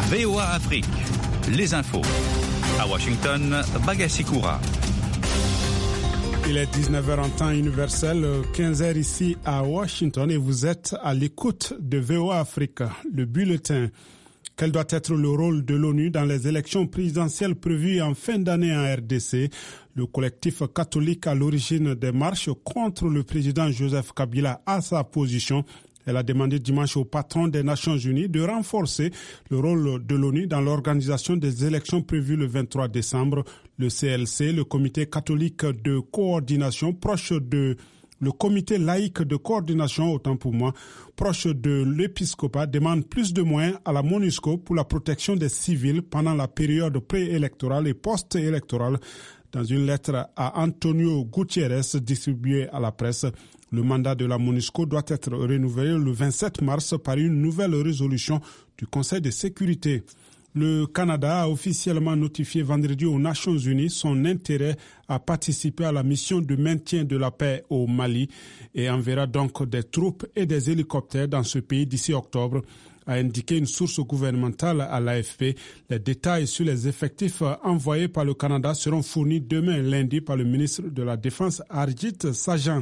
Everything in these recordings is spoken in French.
VOA Afrique, les infos. À Washington, Bagassi Koura. Il est 19h en temps universel, 15h ici à Washington et vous êtes à l'écoute de VOA Afrique, le bulletin. Quel doit être le rôle de l'ONU dans les élections présidentielles prévues en fin d'année en RDC? Le collectif catholique à l'origine des marches contre le président Joseph Kabila a sa position. Elle a demandé dimanche au patron des Nations Unies de renforcer le rôle de l'ONU dans l'organisation des élections prévues le 23 décembre. Le CLC, le comité catholique de coordination le comité laïque de coordination, autant pour moi, proche de l'épiscopat, demande plus de moyens à la MONUSCO pour la protection des civils pendant la période préélectorale et post-électorale. Dans une lettre à Antonio Gutiérrez distribuée à la presse, le mandat de la MONUSCO doit être renouvelé le 27 mars par une nouvelle résolution du Conseil de sécurité. Le Canada a officiellement notifié vendredi aux Nations Unies son intérêt à participer à la mission de maintien de la paix au Mali et enverra donc des troupes et des hélicoptères dans ce pays d'ici octobre, a indiqué une source gouvernementale à l'AFP. Les détails sur les effectifs envoyés par le Canada seront fournis demain lundi par le ministre de la Défense Harjit Sajjan.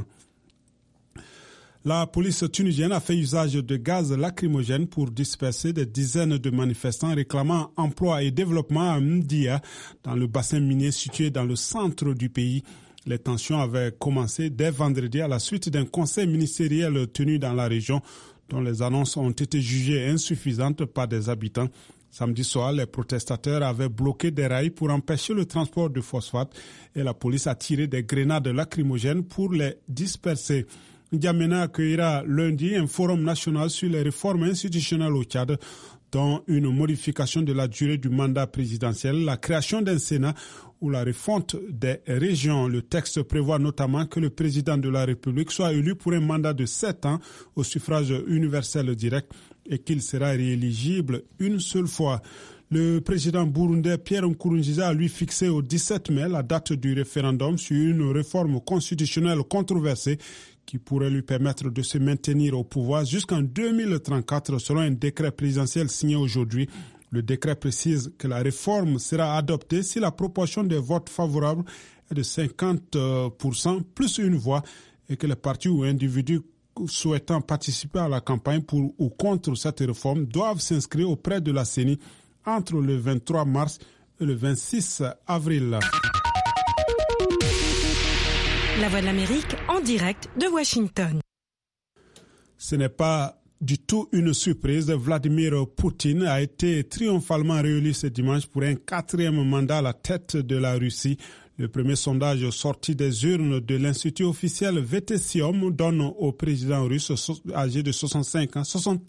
La police tunisienne a fait usage de gaz lacrymogène pour disperser des dizaines de manifestants réclamant emploi et développement à Mdia, dans le bassin minier situé dans le centre du pays. Les tensions avaient commencé dès vendredi à la suite d'un conseil ministériel tenu dans la région, dont les annonces ont été jugées insuffisantes par des habitants. Samedi soir, les protestataires avaient bloqué des rails pour empêcher le transport de phosphate et la police a tiré des grenades lacrymogènes pour les disperser. N'Djamena accueillera lundi un forum national sur les réformes institutionnelles au Tchad, dont une modification de la durée du mandat présidentiel, la création d'un Sénat ou la refonte des régions. Le texte prévoit notamment que le président de la République soit élu pour un mandat de 7 ans au suffrage universel direct et qu'il sera rééligible une seule fois. Le président burundais Pierre Nkurunziza a lui fixé au 17 mai la date du référendum sur une réforme constitutionnelle controversée qui pourrait lui permettre de se maintenir au pouvoir jusqu'en 2034 selon un décret présidentiel signé aujourd'hui. Le décret précise que la réforme sera adoptée si la proportion des votes favorables est de 50% plus une voix et que les partis ou individus souhaitant participer à la campagne pour ou contre cette réforme doivent s'inscrire auprès de la CENI entre le 23 mars et le 26 avril. La Voix de l'Amérique en direct de Washington. Ce n'est pas du tout une surprise. Vladimir Poutine a été triomphalement réélu ce dimanche pour un 4e mandat à la tête de la Russie. Le premier sondage sorti des urnes de l'Institut officiel Vetesium donne au président russe âgé de 65 ans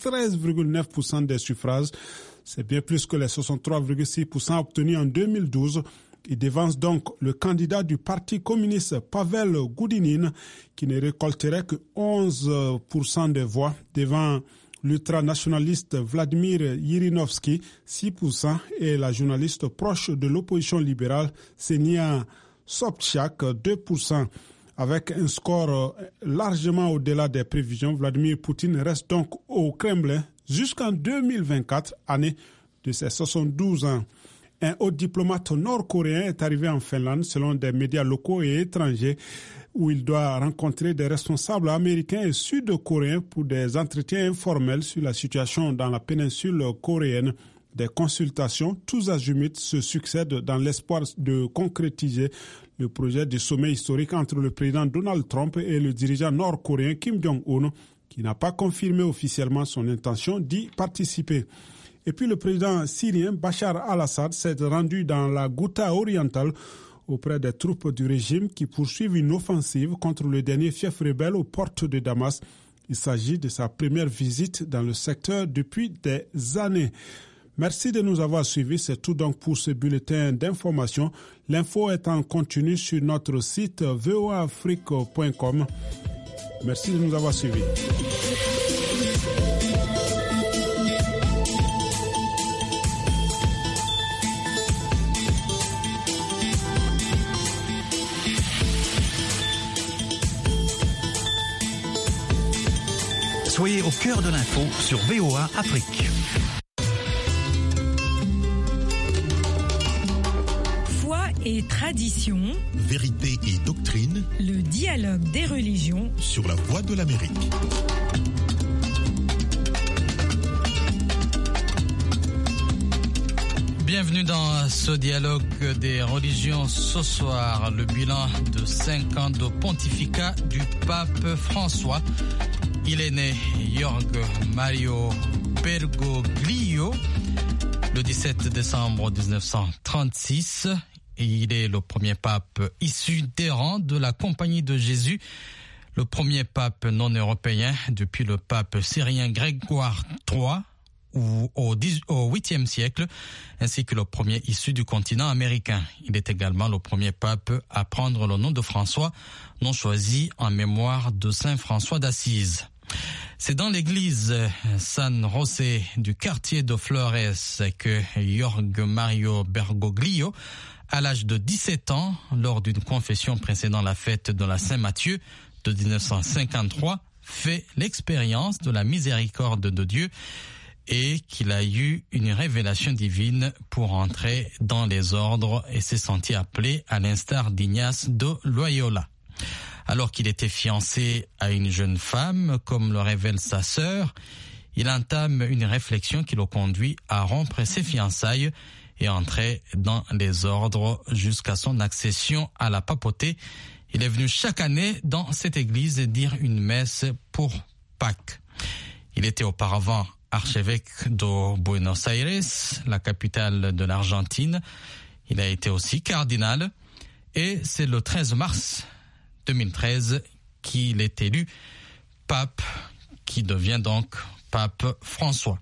73,9% des suffrages. C'est bien plus que les 63,6% obtenus en 2012. Il dévance donc le candidat du Parti communiste Pavel Goudinin qui ne récolterait que 11% des voix devant l'ultranationaliste Vladimir Irinovski, 6%, et la journaliste proche de l'opposition libérale Ksenia Sobchak, 2%. Avec un score largement au-delà des prévisions, Vladimir Poutine reste donc au Kremlin jusqu'en 2024, année de ses 72 ans. Un haut diplomate nord-coréen est arrivé en Finlande selon des médias locaux et étrangers où il doit rencontrer des responsables américains et sud-coréens pour des entretiens informels sur la situation dans la péninsule coréenne. Des consultations tous azimuts se succèdent dans l'espoir de concrétiser le projet de sommet historique entre le président Donald Trump et le dirigeant nord-coréen Kim Jong-un, qui n'a pas confirmé officiellement son intention d'y participer. Et puis le président syrien Bachar al-Assad s'est rendu dans la Ghouta orientale auprès des troupes du régime qui poursuivent une offensive contre le dernier fief rebelle aux portes de Damas. Il s'agit de sa première visite dans le secteur depuis des années. Merci de nous avoir suivis. C'est tout donc pour ce bulletin d'information. L'info est en continu sur notre site voaafrique.com. Merci de nous avoir suivis. Soyez au cœur de l'info sur VOA Afrique. et tradition, vérité et doctrine, le dialogue des religions sur la Voix de l'Amérique. Bienvenue dans ce dialogue des religions. Ce soir, le bilan de 5 ans de pontificat du pape François. Il est né Jorge Mario Bergoglio le 17 décembre 1936. Il est le premier pape issu des rangs de la Compagnie de Jésus, le premier pape non européen depuis le pape syrien Grégoire III au 8e siècle, ainsi que le premier issu du continent américain. Il est également le premier pape à prendre le nom de François, nom choisi en mémoire de Saint François d'Assise. C'est dans l'église San José du quartier de Flores que Jorge Mario Bergoglio, à l'âge de 17 ans, lors d'une confession précédant la fête de la Saint-Matthieu de 1953, fait l'expérience de la miséricorde de Dieu et qu'il a eu une révélation divine pour entrer dans les ordres et s'est senti appelé à l'instar d'Ignace de Loyola. Alors qu'il était fiancé à une jeune femme, comme le révèle sa sœur, il entame une réflexion qui le conduit à rompre ses fiançailles et entrer dans les ordres jusqu'à son accession à la papauté. Il est venu chaque année dans cette église dire une messe pour Pâques. Il était auparavant archevêque de Buenos Aires, la capitale de l'Argentine. Il a été aussi cardinal et c'est le 13 mars 2013 qu'il est élu pape, qui devient donc pape François.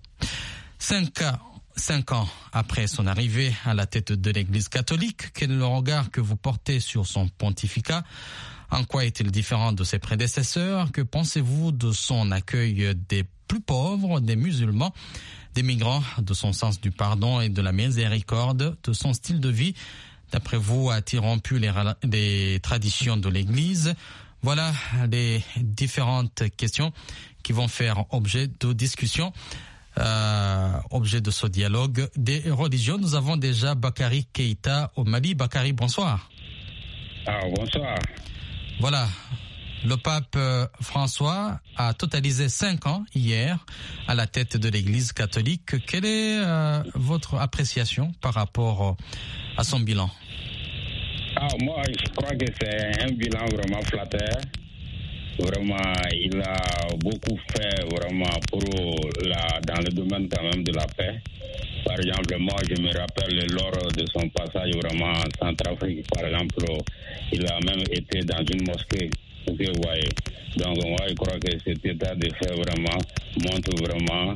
5 ans après son arrivée à la tête de l'Église catholique, quel est le regard que vous portez sur son pontificat? En quoi est-il différent de ses prédécesseurs? Que pensez-vous de son accueil des plus pauvres, des musulmans, des migrants, de son sens du pardon et de la miséricorde, de son style de vie? D'après vous, a-t-il rompu les traditions de l'Église? Voilà les différentes questions qui vont faire objet de discussion, objet de ce dialogue des religions. Nous avons déjà Bakary Keïta au Mali. Bakary, bonsoir. Bonsoir. Voilà. Le pape François a totalisé 5 ans hier à la tête de l'Église catholique. Quelle est votre appréciation par rapport à son bilan? Moi, je crois que c'est un bilan vraiment flatteur. Vraiment, il a beaucoup fait vraiment dans le domaine quand même de la paix. Par exemple, moi, je me rappelle lors de son passage vraiment en Centrafrique, par exemple, il a même été dans une mosquée. Vous voyez. Donc, moi, je crois que cet état de fait vraiment montre vraiment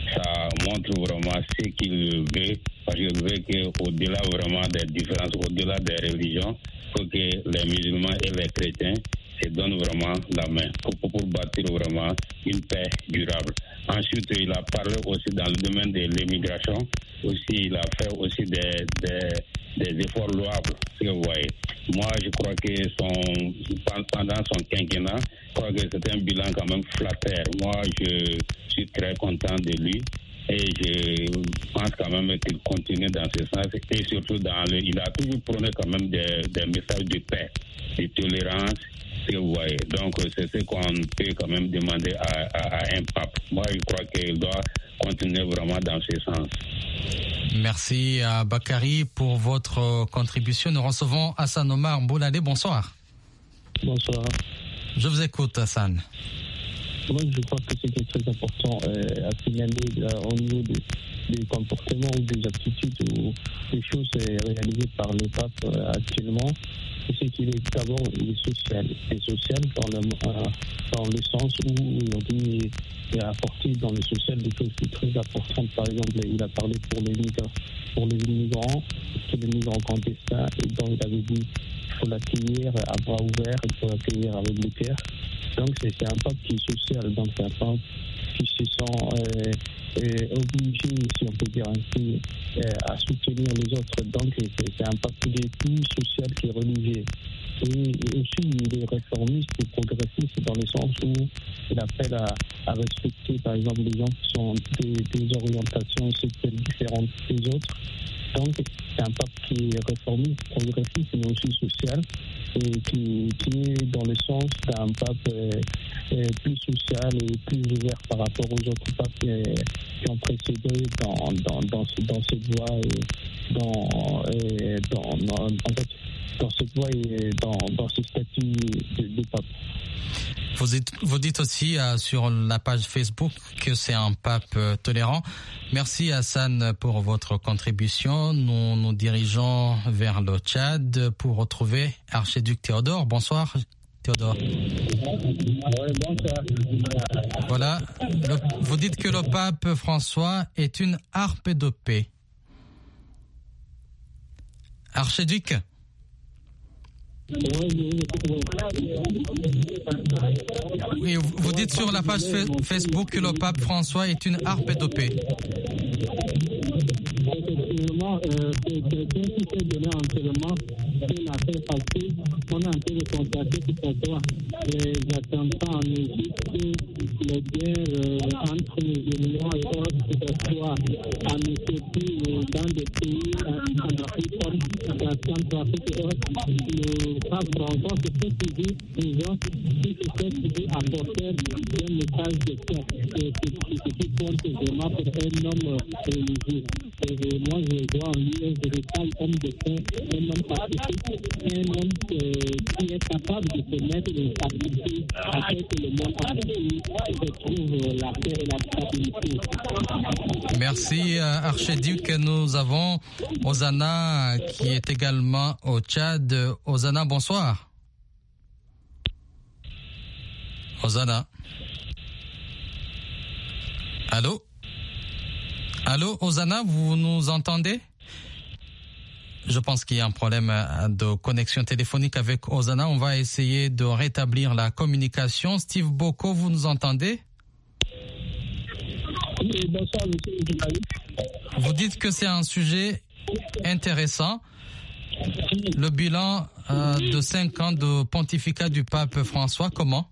ce qu'il veut. Parce qu'il veut qu'au-delà vraiment des différences, au-delà des religions, il faut que les musulmans et les chrétiens se donnent vraiment la main pour bâtir vraiment une paix durable. Ensuite, il a parlé aussi dans le domaine de l'immigration. Aussi, il a fait aussi des efforts louables, si vous voyez. Moi, je crois que pendant son quinquennat, je crois que c'est un bilan quand même flatteur. Moi, je suis très content de lui et je pense quand même qu'il continue dans ce sens et surtout il a toujours prôné quand même des messages de paix, de tolérance, si vous voyez. Donc, c'est ce qu'on peut quand même demander à un pape. Moi, je crois qu'il doit continuer vraiment dans ce sens. Merci à Bakary pour votre contribution. Nous recevons Hassan Omar Bouladé. Bonsoir. Bonsoir. Je vous écoute, Hassan. Moi, je crois que c'était très important à signaler au niveau des comportements ou des attitudes ou des choses réalisées par le pape actuellement. C'est qu'il est d'abord social. Et social dans le sens où aujourd'hui il a apporté dans le social des choses très importantes. Par exemple, il a parlé pour les migrants, clandestins, et donc il avait dit qu'il faut l'accueillir à bras ouverts, il faut l'accueillir avec le cœur. Donc c'est un pape qui est social, donc c'est un pape qui se sent obligé, si on peut dire ainsi, à soutenir les autres. Donc c'est un pape qui est plus social que religieux. Et aussi il est réformiste et progressiste dans le sens où il appelle à respecter par exemple les gens qui sont des orientations sexuelles différentes des autres. Donc, c'est un pape qui est réformiste, progressiste, mais aussi social, et qui est dans le sens d'un pape plus social et plus ouvert par rapport aux autres papes qui ont précédé dans cette voie et dans cette voie et dans ce statut de pape. Vous dites aussi sur la page Facebook que c'est un pape tolérant. Merci Hassan pour votre contribution. Nous nous dirigeons vers le Tchad pour retrouver Archiduc Théodore. Bonsoir Théodore. Bonsoir. Voilà, vous dites que le pape François est une harpe de paix. Archiduc. Oui, vous dites sur la page Facebook que le pape François est une harpe de paix. Effectivement, c'est quelqu'un qui s'est donné entièrement sur la paix parce qu'on a en train de constater que ce soit les attentats en Égypte, les guerres entre musulmans et autres, que ce soit en Éthiopie ou dans des pays en Afrique comme la Centrafrique et autres. Le pape François se fait toujours disons qu'il se fait toujours apporter un message de paix. Et ce qui compte vraiment pour un homme religieux. Et moi, je vois en lui un véritable homme de paix, un homme pacifique, un homme qui est capable de se mettre en stabilité afin que le monde entier retrouve la paix et la stabilité. Merci Archiduc. Nous avons Ozana qui est également au Tchad. Ozana, bonsoir. Ozana. Allô, Ozana, vous nous entendez? Je pense qu'il y a un problème de connexion téléphonique avec Ozana. On va essayer de rétablir la communication. Steve Boko, vous nous entendez? Oui, bonsoir, monsieur Djibali. Vous dites que c'est un sujet intéressant. Le bilan de 5 ans de pontificat du pape François, comment?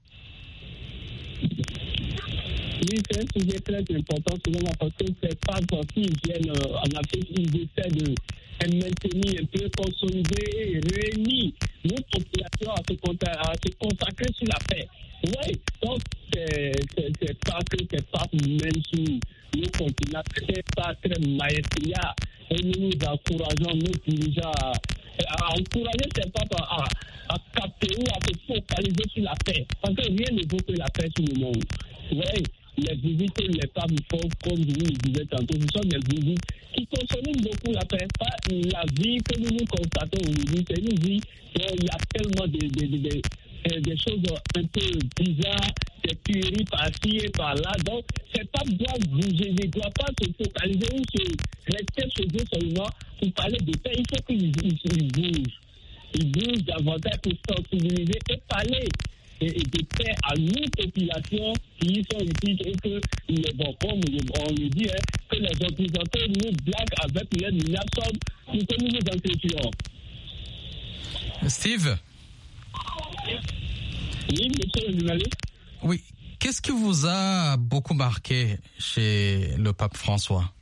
Oui, c'est un sujet très important selon moi parce que ces papes qui viennent en Afrique, ils essaient de maintenir un peu, consolider et réunir nos populations à se consacrer sur la paix. Oui, donc c'est pas que ces papes même sur nos continents, c'est pas très maestria et nous encourageons nos dirigeants à encourager ces papes à capter ou à se focaliser sur la paix. Parce que rien ne vaut que la paix sur le monde. Oui. Les visites que les papes font, comme je vous le disais tantôt, ce sont des visites qui consolident beaucoup la paix. Pas la vie que nous constatons aujourd'hui, c'est une vie où il y a tellement des choses un peu bizarres, des tueries par-ci et par-là. Donc, ces papes doivent bouger, ils ne doivent pas se focaliser ou se rester chez eux seulement pour parler de paix. Il faut qu'ils bougent. Ils bougent davantage pour sensibiliser et parler et de paix à nos populations qui sont ici et que, comme on le dit, que les représentants nous blaguent avec les milliards pour que nous nous entretenions. Steve? Oui, monsieur le journaliste. Oui. Qu'est-ce qui vous a beaucoup marqué chez le pape François?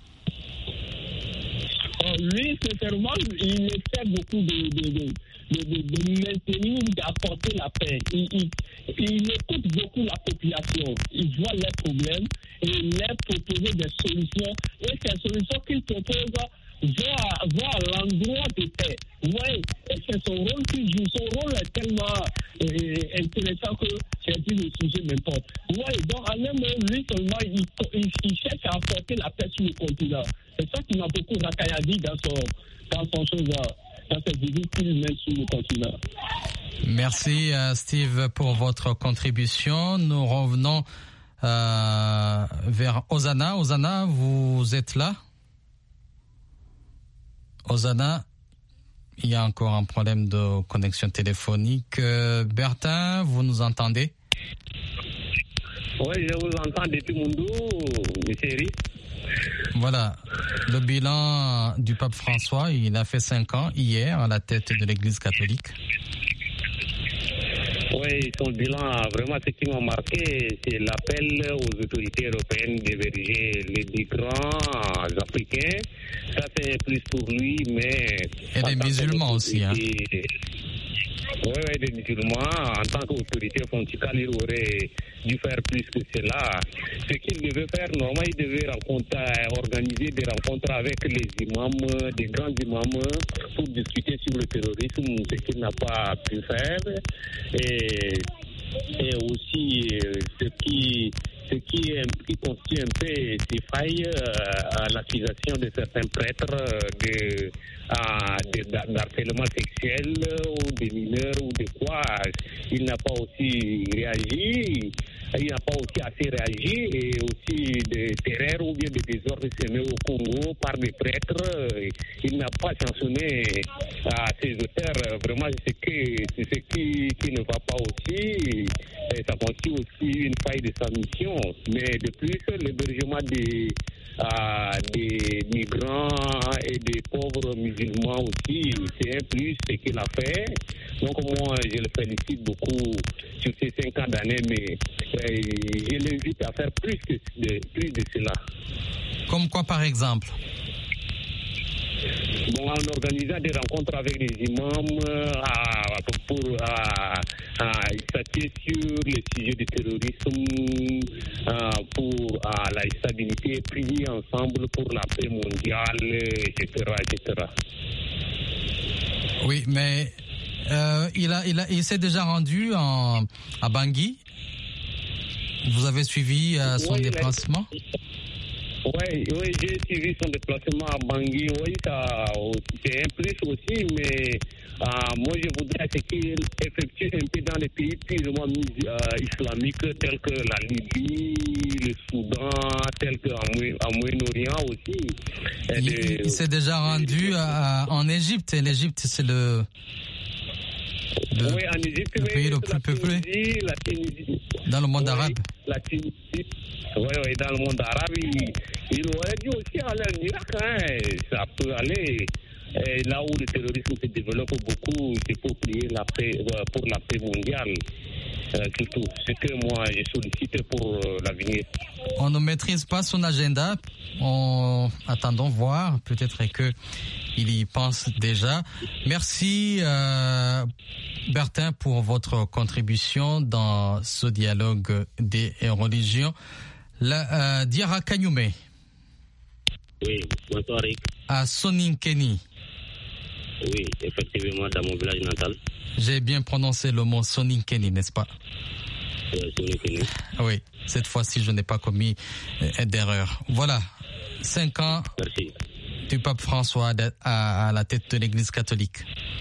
Lui, sincèrement, il essaie beaucoup de maintenir, d'apporter la paix. Il écoute beaucoup la population. Il voit les problèmes et il leur propose des solutions. Et ces solutions qu'il propose vont à l'endroit de paix. Oui, et c'est son rôle qu'il joue. Son rôle est tellement intéressant que c'est dit le sujet n'importe. Oui, donc en même temps, lui seulement, il cherche à apporter la paix sur le continent. C'est ça qui m'a beaucoup racailladé dans cette visite qu'il met sur le continent. Merci Steve pour votre contribution. Nous revenons vers Ozana. Ozana, vous êtes là? Ozana, il y a encore un problème de connexion téléphonique. Bertin, vous nous entendez? Oui, je vous entends depuis Mundo, monsieur Eri. Voilà, le bilan du pape François, il a fait 5 ans hier à la tête de l'Église catholique. Oui, son bilan a vraiment ce qui m'a marqué, c'est l'appel aux autorités européennes d'héberger les migrants africains ça c'est plus pour lui, mais... Et des musulmans aussi, hein. Oui, des musulmans, en tant qu'autorité fondamentale, il aurait dû faire plus que cela. Ce qu'il devait faire, normalement, il devait organiser des rencontres avec les imams, des grands imams, pour discuter sur le terrorisme, ce qu'il n'a pas pu faire. Et aussi, ce qui constitue un peu ces failles à l'accusation de certains prêtres d'harcèlement sexuel ou des mineurs ou de quoi. Il n'a pas aussi réagi. Il n'a pas aussi assez réagi et aussi des terreurs ou bien des désordres semés au Congo par des prêtres. Il n'a pas sanctionné ces auteurs. Vraiment, c'est ce qui ne va pas aussi. Et ça constitue aussi une faille de sa mission. Mais de plus, l'hébergement des migrants et des pauvres musulmans aussi, c'est un plus ce qu'il a fait. Donc moi, je le félicite beaucoup sur ces 5 ans d'année, mais je l'invite à faire plus de cela. Comme quoi, par exemple? Bon, en organisant des rencontres avec les imams pour statuer sur les sujets du terrorisme, pour la stabilité, prier ensemble pour la paix mondiale, etc., etc. Oui, mais il s'est déjà rendu à Bangui. Vous avez suivi son déplacement? Oui, j'ai suivi son déplacement à Bangui. Oui, c'est un plus aussi, mais moi je voudrais qu'il effectue un peu dans les pays purement islamiques tels que la Libye, le Soudan, tels qu'en Moyen-Orient aussi. Il s'est déjà rendu en Égypte, et l'Égypte c'est le en Égypte, le pays le plus peuplé dans le monde arabe. La Tunisie. Oui, dans le monde arabe, il aurait dû aussi aller en Irak. Ça peut aller. Et là où le terrorisme se développe beaucoup, c'est pour prier pour la paix mondiale. Surtout, c'est que moi, je sollicite pour l'avenir. On ne maîtrise pas son agenda. Attendons voir. Peut-être qu'il y pense déjà. Merci, Bertin, pour votre contribution dans ce dialogue des religions. Diarra Kanyume. Oui, bonsoir Rick. À Soninkeni. Oui, effectivement, dans mon village natal. J'ai bien prononcé le mot Soninkeni, n'est-ce pas? Soninkeni. Oui, cette fois-ci, je n'ai pas commis d'erreur. Voilà, 5 ans. Merci. Du pape François à la tête de l'Église catholique.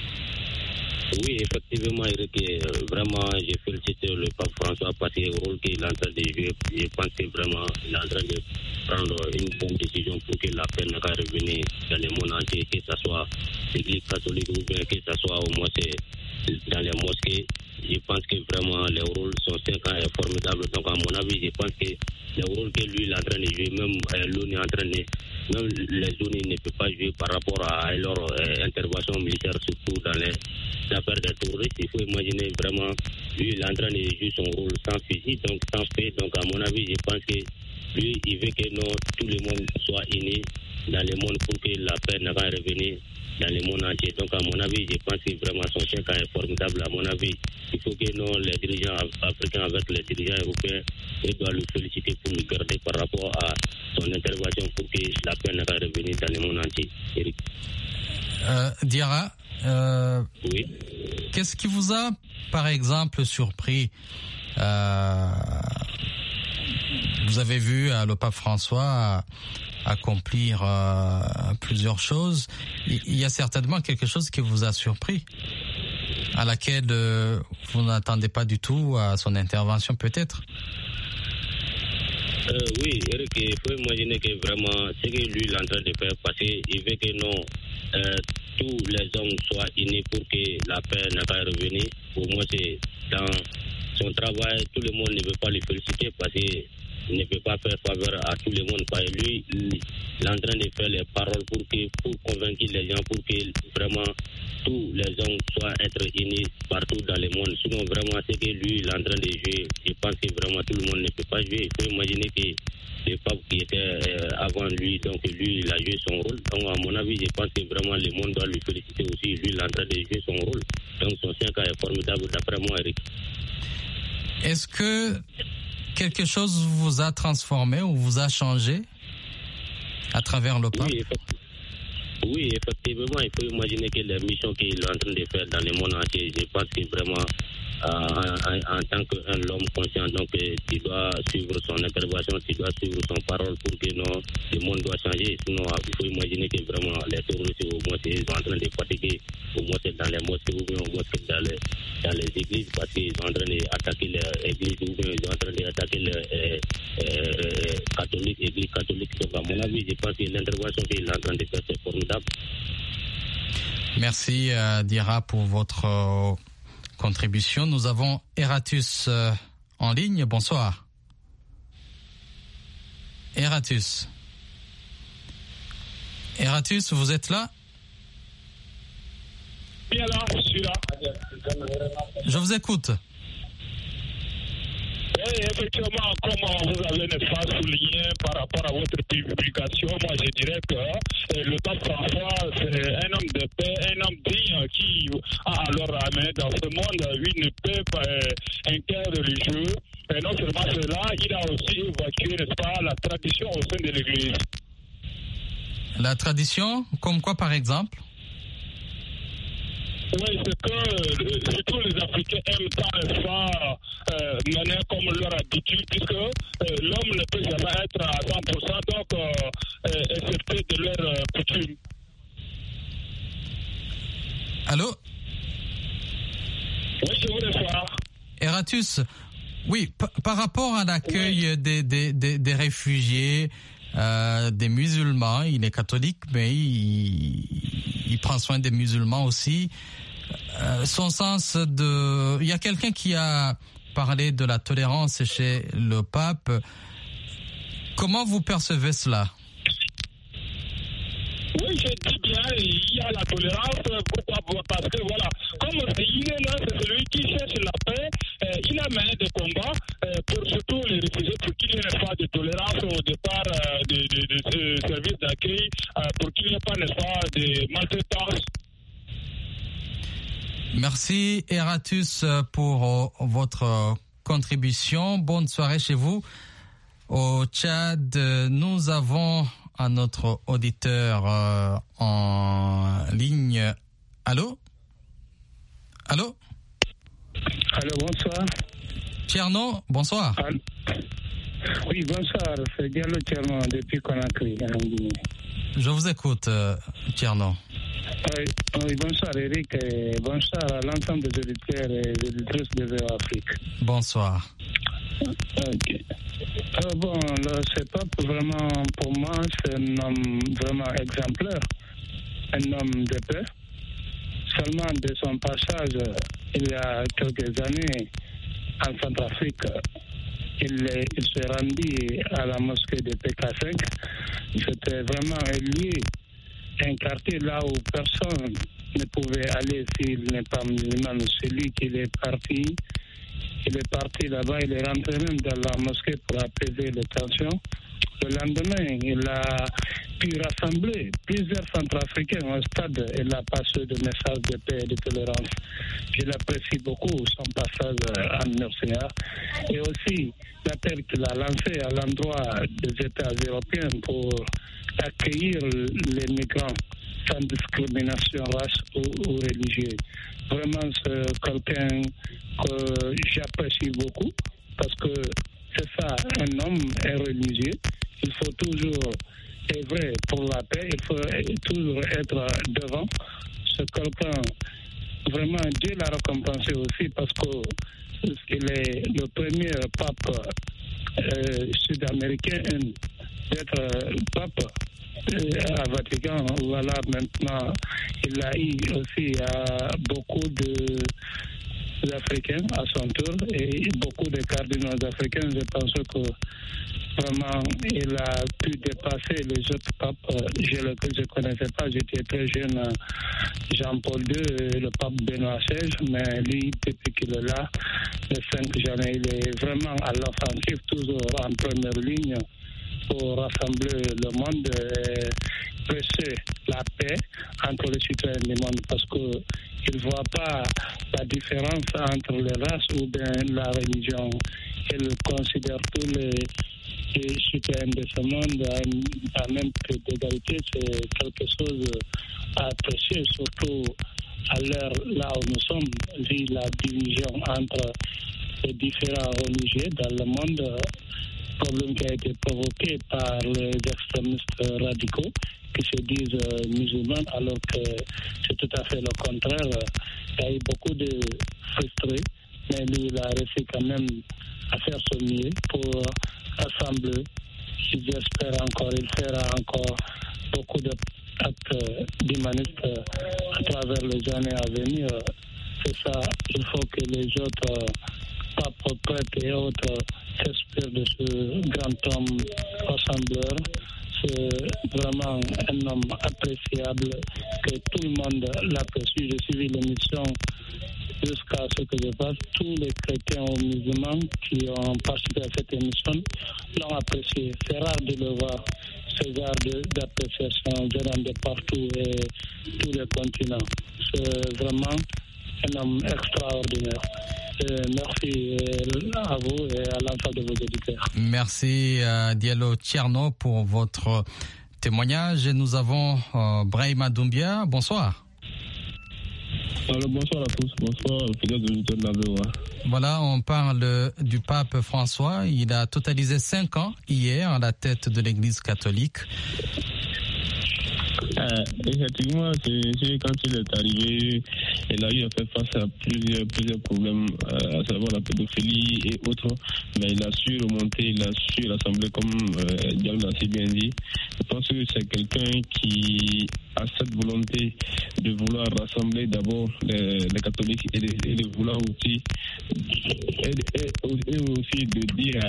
Oui, effectivement, Eric, vraiment, je félicite le pape François parce que le rôle qu'il est en train de jouer, je pense que vraiment, il est en train de prendre une bonne décision pour que la paix n'a qu'à revenir dans le monde entier, que ce soit l'Église catholique ou bien que ce soit au moins dans les mosquées. Je pense que vraiment, les rôles sont 5 ans est formidable. Donc, à mon avis, je pense que le rôle que lui est en train de jouer, même l'ONU est en train de... Même les ONU ne peuvent pas jouer par rapport à leur intervention militaire, surtout dans les affaires des terroristes. Il faut imaginer vraiment, lui, il est en train de jouer son rôle sans fusil, donc sans paix. Donc, à mon avis, je pense que lui, il veut que tout le monde soit unis dans le monde pour que la paix n'a qu'à revenir dans le monde entier. Donc, à mon avis, je pense que vraiment son chef est formidable. À mon avis, il faut que les dirigeants africains avec les dirigeants européens, ils doivent le féliciter pour le garder par rapport à son intervention pour que la paix n'a qu'à revenir dans le monde entier. Eric. Diarra, oui. Qu'est-ce qui vous a, par exemple, surpris? Vous avez vu le pape François accomplir plusieurs choses. Il y a certainement quelque chose qui vous a surpris, à laquelle vous n'attendez pas du tout à son intervention, peut-être. Oui, Eric, il faut imaginer que vraiment, ce que lui est en train de faire, parce qu'il veut que tous les hommes soient unis pour que la paix n'a qu'à revenir. Pour moi, c'est dans son travail, tout le monde ne veut pas le féliciter parce qu'il ne peut pas faire faveur à tout le monde. Parce que lui, il est en train de faire les paroles pour convaincre les gens, pour que vraiment tous les hommes soient être unis partout dans le monde. Sinon, vraiment, c'est que lui, il est en train de jouer. Je pense que vraiment tout le monde ne peut pas jouer. Il faut imaginer que le pape qui était avant lui, donc lui, il a joué son rôle. Donc, à mon avis, je pense que vraiment le monde doit lui féliciter aussi. Lui, il est en train de jouer son rôle. Donc, son 5 ans est formidable, d'après moi, Eric. Est-ce que quelque chose vous a transformé ou vous a changé à travers le pape? Oui, effectivement, il faut imaginer que les missions qu'il est en train de faire dans le monde entier, je pense que vraiment, en tant qu'homme conscient, donc tu dois suivre son intervention, tu dois suivre son parole pour que le monde doit changer. Sinon, il faut imaginer que vraiment les terroristes, au moins, ils sont en train de fatiguer, au moins dans les mosquées ou bien au moins dans les églises, parce qu'ils sont en train d'attaquer les églises ou bien ils sont en train d'attaquer les églises catholiques. Donc, à mon avis, je pense que l'intervention qu'il est en train de faire, c'est formidable. Merci, Dira, pour votre contribution. Nous avons Eratus en ligne. Bonsoir. Eratus, vous êtes là? Bien là, je suis là. Je vous écoute. Oui, effectivement, comme vous avez n'est pas souligné par rapport à votre publication, moi je dirais que le pape François, c'est un homme de paix, un homme digne qui a alors amené dans ce monde, lui ne peut pas un cœur religieux. Et non seulement cela, il a aussi évacué, n'est-ce pas, la tradition au sein de l'Église. La tradition, comme quoi par exemple? Oui, c'est que surtout les Africains aiment tant, n'est-ce pas, mener comme leur habitude, puisque l'homme ne peut jamais être à 100%, donc excepté de leur coutume. Allô? Oui, je vous reçois. Eratus, oui, par rapport à l'accueil des réfugiés, des musulmans, il est catholique, mais il prend soin des musulmans aussi. Son sens de... Il y a quelqu'un qui a parlé de la tolérance chez le pape. Comment vous percevez cela? Oui, je dis bien, il y a la tolérance. Pourquoi? Parce que voilà, comme il est là, c'est celui qui cherche la paix. Il a mené des combats pour surtout les réfugiés, pour qu'il n'y ait pas de tolérance au départ de ce service d'accueil, pour qu'il n'y ait pas, n'est-ce pas, de maltraitance. Merci Eratus pour votre contribution. Bonne soirée chez vous. Au Tchad, nous avons un autre auditeur en ligne. Allô? Allô? Allô, bonsoir. Tcherno, bonsoir. Oui, bonsoir. C'est Diallo Tcherno depuis Conakry, en Guinée. Je vous écoute, Tcherno. Oui, bonsoir Eric et bonsoir à l'ensemble des auditeurs et des auditrices de VOA Afrique. Bonsoir. Ok. Bon, ce pape, vraiment, pour moi, c'est un homme vraiment exemplaire, un homme de paix. Seulement de son passage, il y a quelques années, en Centrafrique, il s'est rendu à la mosquée de PK5. C'était vraiment un lieu, un quartier là où personne ne pouvait aller s'il n'est pas musulman. Celui qui est parti, il est parti là-bas, il est rentré même dans la mosquée pour apaiser les tensions. Le lendemain, il a pu rassembler plusieurs Centrafricains au stade. Il a passé des messages de paix et de tolérance. Il apprécie beaucoup son passage en RCA et aussi l'appel qu'il a lancé à l'endroit des États européens pour accueillir les migrants sans discrimination race ou religieux. Vraiment, c'est quelqu'un que j'apprécie beaucoup parce que c'est ça, un homme est religieux. Il faut toujours œuvrer pour la paix, il faut toujours être devant. C'est quelqu'un, vraiment, Dieu l'a récompensé aussi parce qu'il est le premier pape sud-américain d'être pape à Vatican. Voilà, maintenant, il a eu aussi beaucoup d'Africains à son tour et beaucoup de cardinaux africains. Je pense que vraiment, il a pu dépasser les autres papes. Je ne connaissais pas, j'étais très jeune, Jean-Paul II et le pape Benoît XVI, mais lui, depuis qu'il est là, le 5 janvier, il est vraiment à l'offensive, toujours en première ligne pour rassembler le monde et presser la paix entre les citoyens du monde parce qu'ils ne voient pas la différence entre les races ou bien la religion. Ils considèrent tous les citoyens de ce monde à même pied d'égalité. C'est quelque chose à apprécier, surtout à l'heure là où nous sommes, vu la division entre les différents religieux dans le monde, problème qui a été provoqué par les extrémistes radicaux qui se disent musulmans alors que c'est tout à fait le contraire. Il y a eu beaucoup de frustrés, mais lui il a réussi quand même à faire son mieux pour rassembler. J'espère encore, il fera encore beaucoup d'actes d'humanistes à travers les années à venir. C'est ça, il faut que les autres papes, prêtres et autres s'inspirent de ce grand homme rassembleur. C'est vraiment un homme appréciable que tout le monde l'apprécie. J'ai suivi l'émission jusqu'à ce que je passe. Tous les chrétiens ou musulmans qui ont participé à cette émission l'ont apprécié. C'est rare de le voir, ce genre d'appréciation venant de partout et tous les continents. C'est vraiment un homme extraordinaire. Merci à vous et à l'ensemble de vos auditeurs. Merci Diallo Tcherno pour votre témoignage. Et nous avons Brahima Doumbia. Bonsoir. Alors, bonsoir à tous. Bonsoir aux fidèles auditeurs de la VOA. Voilà, on parle du pape François. Il a totalisé 5 ans hier à la tête de l'Église catholique. Effectivement, c'est quand il est arrivé, il a eu à faire face à plusieurs problèmes, à savoir la pédophilie et autres, mais il a su remonter, il a su rassembler comme Diallo l'a si bien dit. Je pense que c'est quelqu'un qui a cette volonté de vouloir rassembler d'abord les catholiques et de vouloir aussi et aussi de dire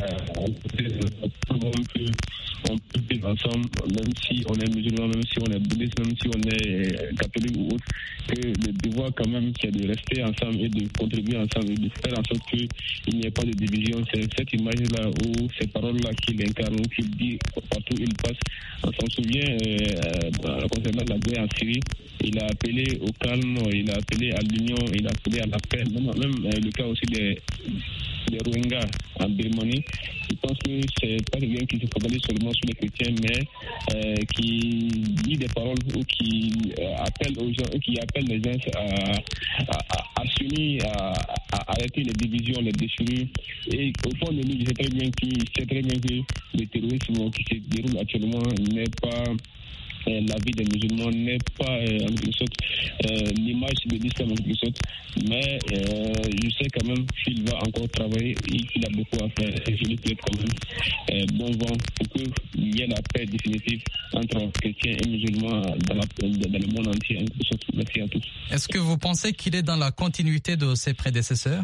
qu'on peut vivre ensemble, même si on est musulman, même si on est bouddhiste, même si on est catholique ou autre, que le devoir quand même c'est de rester ensemble et de contribuer ensemble et de faire en sorte qu'il n'y ait pas de division. C'est cette image-là ou ces paroles-là qu'il incarne ou qu'il dit partout où il passe. On s'en souvient concernant la guerre en Syrie, il a appelé au calme, il a appelé à l'union, il a appelé à la paix, même le cas aussi des Rohingyas en Birmanie. Je pense que c'est pas quelqu'un qui se focalise seulement sur les chrétiens, mais qui dit des paroles ou qui appelle aux gens, qui appelle les gens à s'unir, à arrêter les divisions, les déchirures. Et au fond de lui, je sais très bien que le terrorisme qui se déroule actuellement n'est pas la vie des musulmans, n'est pas en quelque sorte l'image de l'islam en quelque sorte, mais je sais quand même qu'il va encore travailler et qu'il a beaucoup à faire et je lui souhaite quand même bon vent pour qu'il y ait la paix définitive entre chrétiens et musulmans dans le monde entier en quelque sorte. Merci à tous. Est-ce que vous pensez qu'il est dans la continuité de ses prédécesseurs?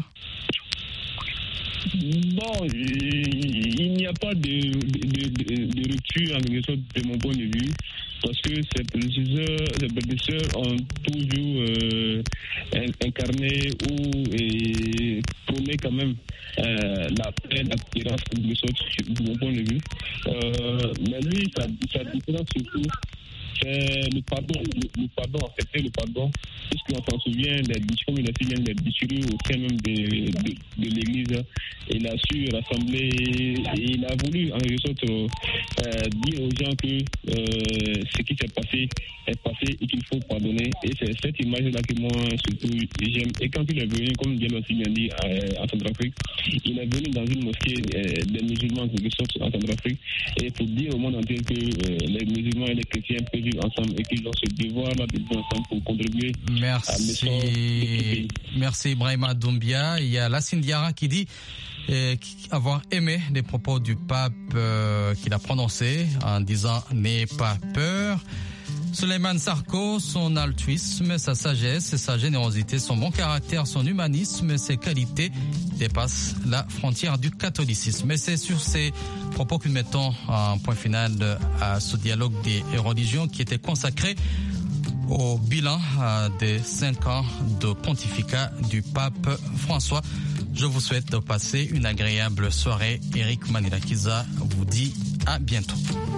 Bon, il n'y a pas de rupture en quelque sorte de mon point de vue, parce que ces prédécesseurs ont toujours incarné ou prôné quand même la paix, la tolérance en quelque sorte de mon point de vue. Mais lui, sa différence surtout, c'est le pardon, accepter le pardon, puisqu'on s'en souvient, comme il a si bien les déchirures au sein même de l'Église, il a su rassembler et il a voulu en quelque sorte dire aux gens que ce qui s'est passé est passé et qu'il faut pardonner. Et c'est cette image-là que moi surtout j'aime. Et quand il est venu, comme Diallo a si bien dit, en Centrafrique, il est venu dans une mosquée des musulmans en quelque sorte en Centrafrique, et pour dire au monde entier que les musulmans et les chrétiens peuvent vivre ensemble et qu'ils ont ce devoir-là de vivre ensemble pour contribuer à l'essor de ce pays. Merci Brahima Doumbia. Il y a Lassine Diarra qui dit avoir aimé les propos du pape qu'il a prononcés en disant « N'ayez pas peur ». Souleymane Sarko, son altruisme, sa sagesse, sa générosité, son bon caractère, son humanisme, ses qualités dépassent la frontière du catholicisme. Et c'est sur ces propos que nous mettons un point final à ce dialogue des religions qui était consacré au bilan des 5 ans de pontificat du pape François. Je vous souhaite de passer une agréable soirée. Eric Manilakiza vous dit À bientôt.